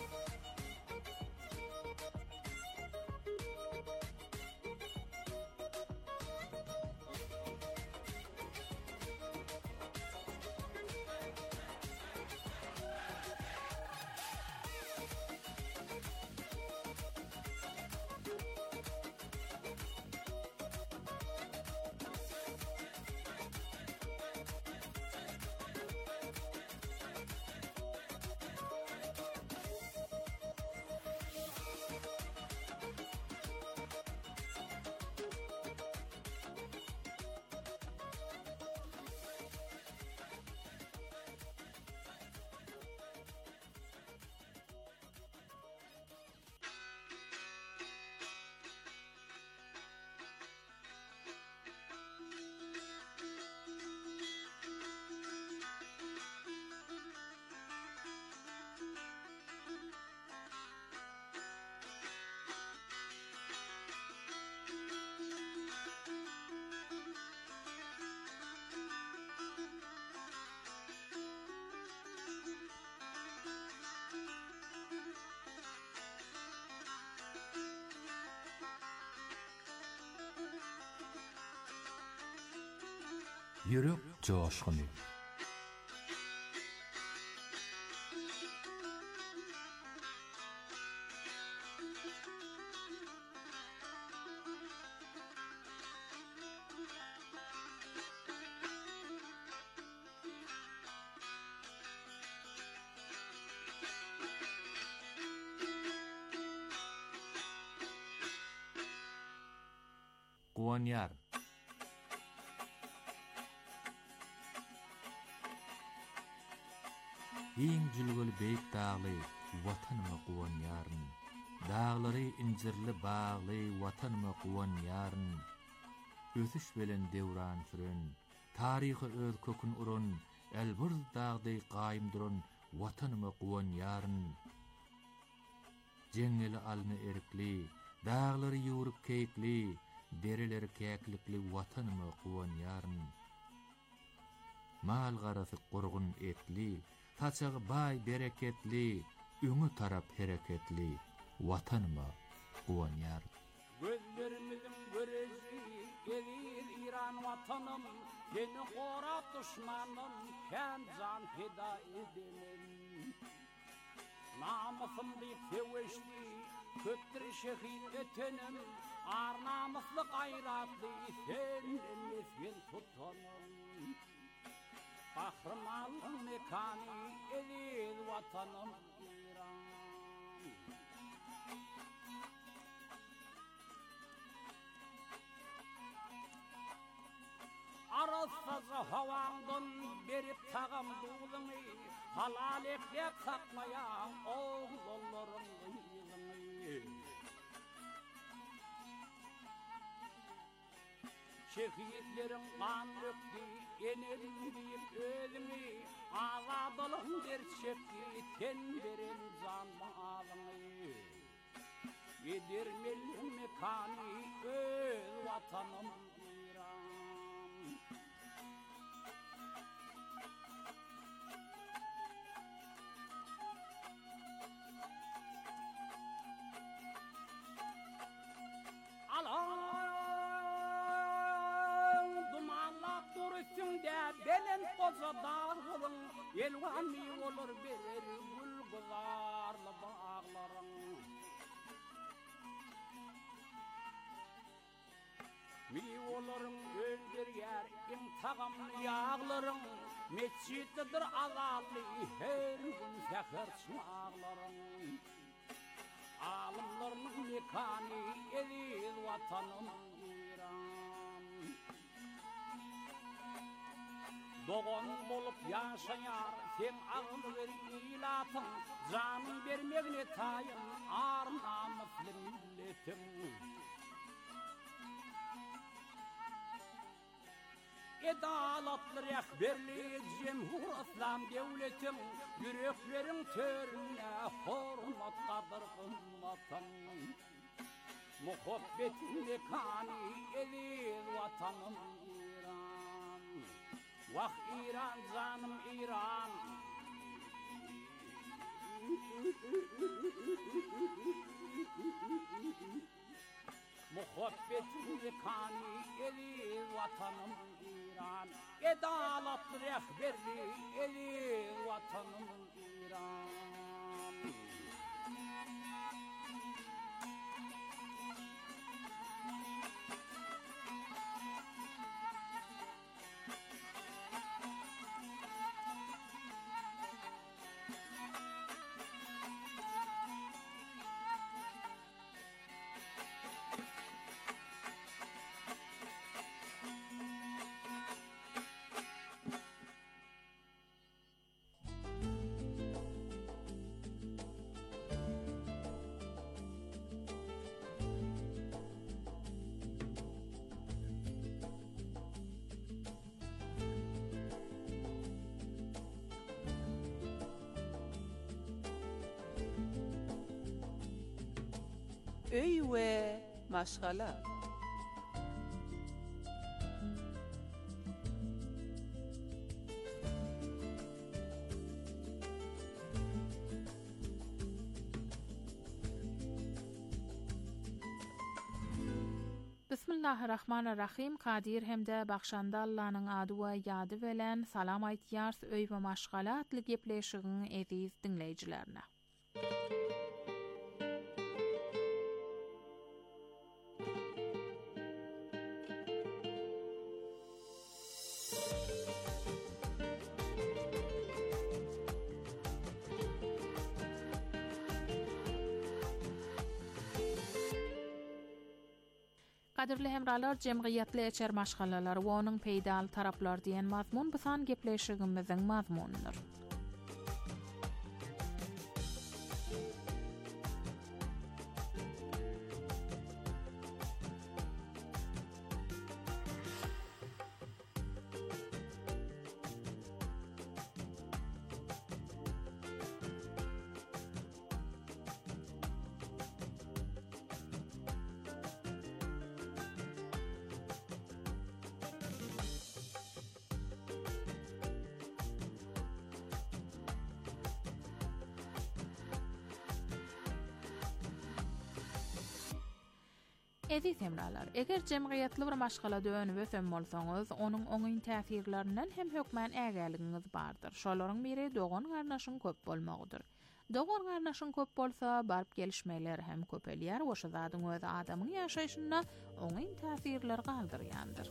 Yürek coşkuny. Guanyar. Iň jülgül beýik dagly watanymy guwanyaryn dağları incirli bağlı vatanıma quwan yarın, ötüş bilen devran süren, tarihi öz kökün urun, elbirz dağday qaýym duran vatanıma quwan yarın. Jengeli alny erikli, dağları ýurup keýkli, dereleri käklikli vatanıma quwan yarın. Mal garasy gurgun etli, taçagy bay bereketli, öňü tarap hereketli vatanıma quwan yarın. Gözlerimizin görezi gelir İran vatanım, seni qorap düşmanım, ken can feda edemem. Namusumdy seweşdi, köpdir şehit etenim, ar namusly gaýratly sen mesken tutanım. Kahramanlyk mekany elil vatanım İran. Arassaza havandan berip tağam duğuluny, halal eklep saklayan oğullarım yılını. Şehitlerin kan döktü, enelim deyip ölümü, azadılığın gerçekti, ten veren canlı ağlını. Yedirmeli mekani öz vatanım İran. Alan dumanlap duruşunda belen koza dağılın, elvami olur berer gül güzarlı bağların. Mi olurun öldür yer intağamlı yağların, mescididir azallı her gün zehir çağların. Alımlarının mekani eliz vatanım İran. Doğan bolup yaşayar sen ağıl verin ilatın, canın vermegine tayın ar namuslu milletim. Edalatlı rehberli Cemhur İslam devletim, yüreklerin törüne hormatladır kımmatım. Muhabbetin mekani eliz vatanım İran. Vah İran canım İran. Muhabbetin mekani eliz vatanım İran. Edalatlı rehberli eliz vatanım İran. Öy we maşgala. Bismillahirrahmanirrahim. Kadir hemde bakşanda Allah'ın adı ve yadı veren salam aytýars öy we maşgala atly gepleşigiň ediz dinleýijilerine. Kadirli hemralar cemgiyetli eçer maşgalalar we onuň peýdaly taraplar diýen mazmun bu san gepleşigimiziň mazmunudur. Ezi temralar, eger cemgiyetli bir maşgala dönüp ötön bolsaňyz, onuň oňyn täsirlerinden hem hökmän ägäligiňiz bardyr. Şolaryň biri dogan garnaşyň köp bolmagydyr. Dogan garnaşyň köp bolsa, barp gelişmeler hem köpelýär, oşa zadyň özi adamyň ýaşaýyşyna oňyn täsirleri galdyrýandyr.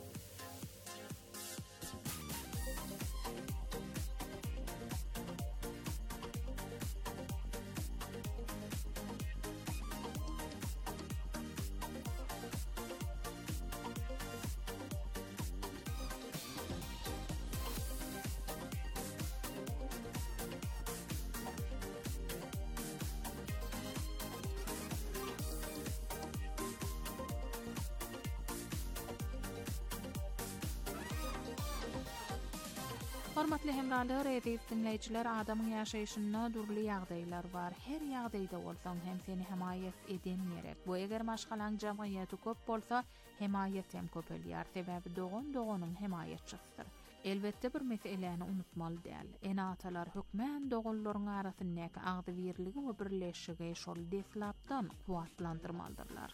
Hormatly hemralar, eziz dinleyijiler, adamyň ýaşaýyşynda durly ýagdaýlar bar. Her ýagdaýda bolsaň hem seni hemaýet eden gerek. Bu eger maşgalaň jamaýaty köp bolsa, hemaýet hem köpelýär. Sebäbi doganyň hemaýetçisidir. Elbetde bir meseleni unutmaly däl. Enatalar hökmän doganlaryň arasyndaky agdybirligi we birleşigi şol deslapdan kuwatlandyrmalydylar.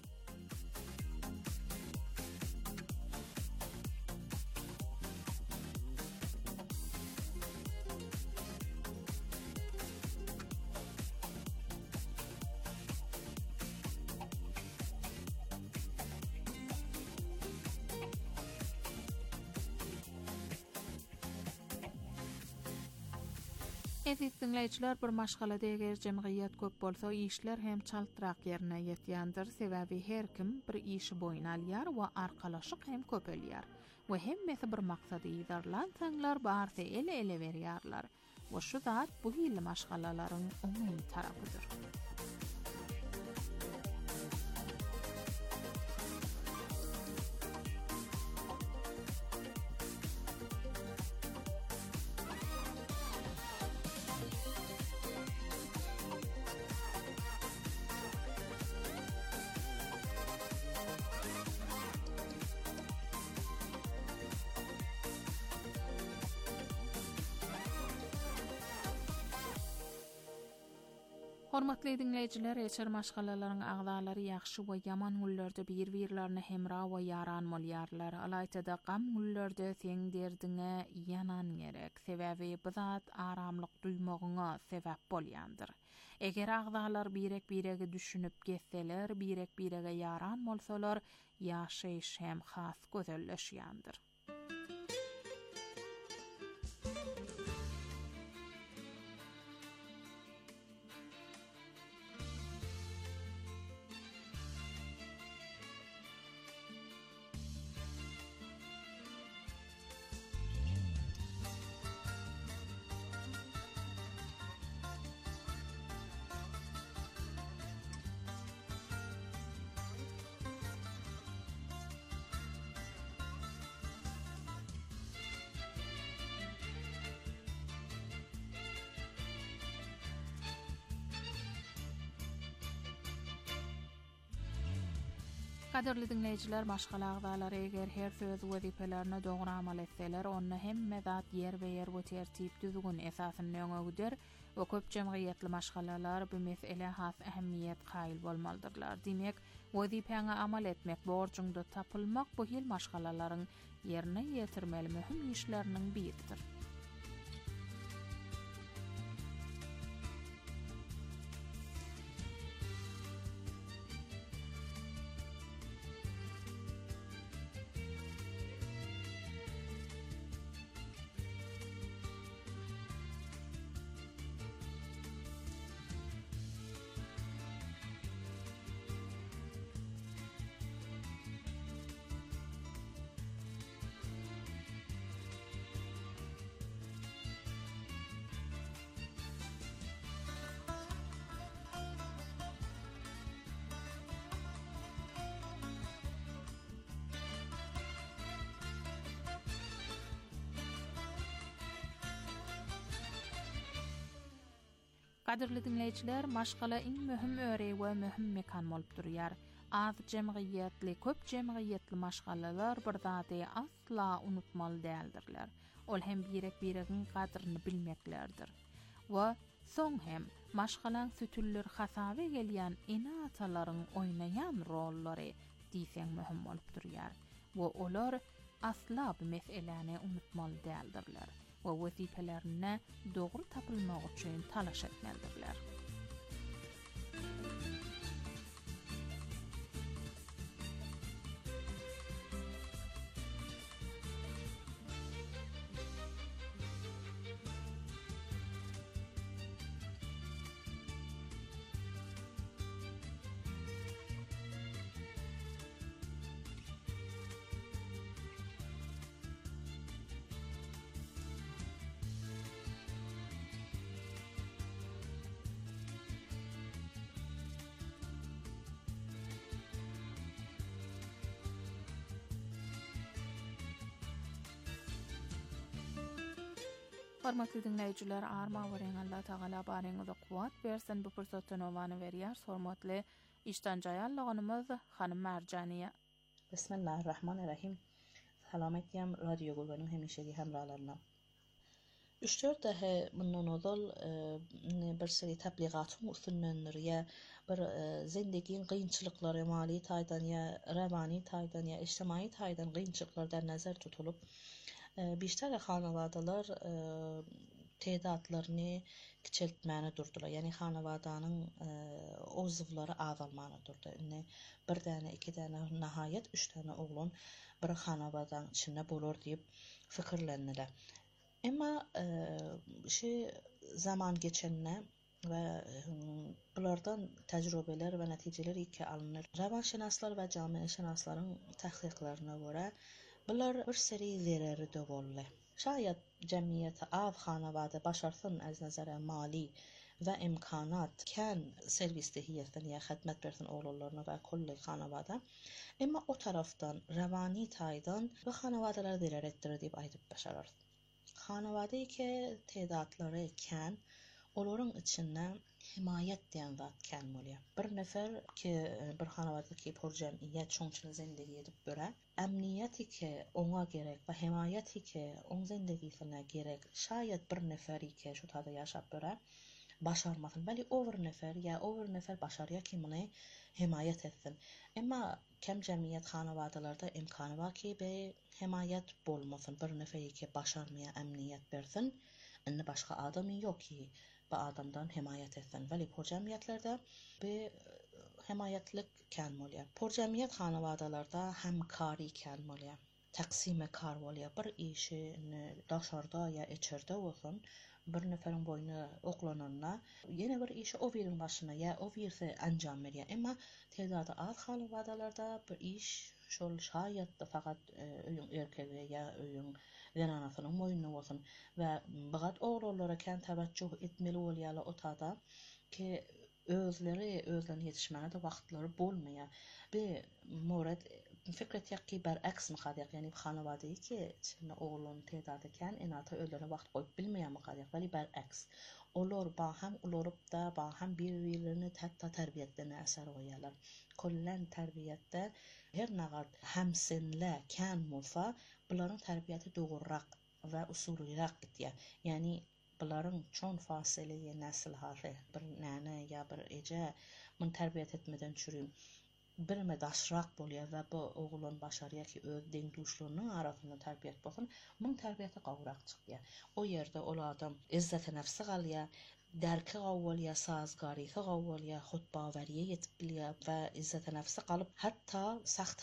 Eziz dinleyijiler, bir maşgalada eger jemgyýet köp bolsa, işler hem çaltyrak ýerine ýetýändir. Sebäbi her kim bir işi boýuna alýar we arkalaşyk hem köpelýär. We hemmesi bir maksady ýydarlansaňlar barsa ele berýärler. We şu zat bu hili maşgalalaryň oňy tarapydyr. Hormatly dinleyijiler, eşer maşgalalaryň agdalary ýaxşy we ýaman günlerde bir-birlerini hemra we ýaran bolýarlar. Alaýtada gam günlerde seň derdiňe ýanan gerek. Sebäbi bu zat aramlyk duýmagyňa sebäp bolýandyr. Eger agdalar birek-biregi düşünüp geçseler, birek-birege ýaran bolsalar, ýaşaýyş hem has gözelleşýändir. Kaderli dinleyijiler, maşgala agdalary eger her söz wezipelerini dogry amal etseler, ony hemme zat yer we tertip düzgün esasyny öňe we köp jemgyýetli maşgalalar bu mesele has ähmiýet gaýyl bolmalydyrlar. Demek, wezipeňe amal etmek, borçuňda tapylmak bu hil maşgalalaryň ýerine ýetirmeli mühim işleriniň biridir. Kaderli dinleyijiler, maşgala iň möhüm öre we möhüm mekan bolup durýar. Az jemgyýetli, köp jemgyýetli maşgalalar bir zady asla unutmaly däldirler. Ol hem birek-biregiň gadryny bilmeklerdir. We Soň hem maşgalan sütüller hasabe gelýän ina atalaryň oýnaýan rollary diýsen möhüm bolup durýar. Ve olar asla bu meseleni unutmaly däldirler we wezipelerine dogry tapylmak üçin talaş etmelidirler. Hormatly dinleyijiler, arma weren Allah Taala baryňyza kuwat bersin. Bu pursatdan owany berýär. Hormatly işden jaýallygynymyz Hanym Marjaniýa. Bismillahirrahmanirrahim. Salametiyem radyo gulanyň hemişegi hemrahlaryna. 3-4 daha bundan ozal bir seri tebligatın usullenleri bir zindegiň gynçylyklary mali taýdan ya rawani taýdan ya ijtimai taýdan gynçylyklardan nazar tutulup beşler hanawadalar tedatlaryny kiçeltmäne durdular. Yani hanawadaның ozuvlary azalmany durdy. Ine bir däne, iki däne, nahayet 3 däne oglan bir hanawadaň içinde bolar diýip fikirlendiler. Emma zaman geçenine ve bulardan tecrübeler ve neticeler iki alınır. Ravanşinaslar ve camiaşinasların tahqiqlarına göre bular bir seri zereri de bolla. Şayet cemiyete av hanavada başarsın az nazara mali ve imkanat kan servislihiyetten ya xidmat bersin oğullarına ve kulli hanavada. Emma o taraftan ravani taydan bu hanavadalar zarar ettirir deyip aytıp başarar. Hanavada ki tedatları kan onların içinden himayet diyen zat kan bolýar. Bir nefer ki bir hanavadaki porjemiyet çoňçylyk zindegi edip böre, emniyeti ki ona gerek ve himayeti ki on zindegisine gerek şayet bir neferi ki şu tada yaşap böre başarmasın. Beli over nefer başarıya ki bunu himayet etsin. Ama kem cemiyet hanavadalarda imkanı var ki be himayet bolmasın. Bir neferi ki başarmaya emniyet bersin. Indi başka adamı yok ki bu adamdan himayet etsin. Veli porjemiyetlerde bir himayetlik kan bolýar. Porjemiyet hanavadalarda hemkari kan bolýar. Taksime kar bolýar. Bir işini daşarda ya içeride olsun. Bir neferin boyuna oklananına yine bir işi o birin başına ya o birse anjam berýär. Emma tedadı az hanavadalarda bir iş şol şayet da fakat öýün erkegi ya öýün genanasynyň boyuna bolsun ve bagat oğullara kan tawajjuh etmeli bolýarlar o tada ki özlerine yetişmene de wagtlary bolmaýar. Bir murad fikret ýakky beraks mykadyak, yani hanawady ki içinde oğlun tedadyken enata özlerine wagt goýup bilmeýär mykadyak, bäli beraks. Olar baham ulurup da baham bir-birlerini tatta terbiýetlerine äser goýarlar. Kollan terbiýetde her nagad hemsinle kan bolsa, buların terbiýeti dogurrak ve usulyrak gitýär. Yani buların çoğun fasileli nesil hali bir nane ya bir ece mun terbiýet etmeden çürüyüm. Bir medaşrak bolýar ve bu oğulun başarıya ki öz deňduşlarynyň arasynda terbiýet bolsun, mun terbiýeti gawrak çykýar. O ýerde ol adam izzet-i nefsi galýar, derki gawwalya, sazgary gawwalya, hutbawariye ýetip bilýär ve izzet-i nefsi galyp hatda